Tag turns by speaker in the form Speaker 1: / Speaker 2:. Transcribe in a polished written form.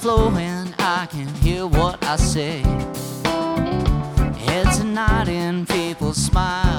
Speaker 1: flowing, I can hear what I say. It's a night and people smile.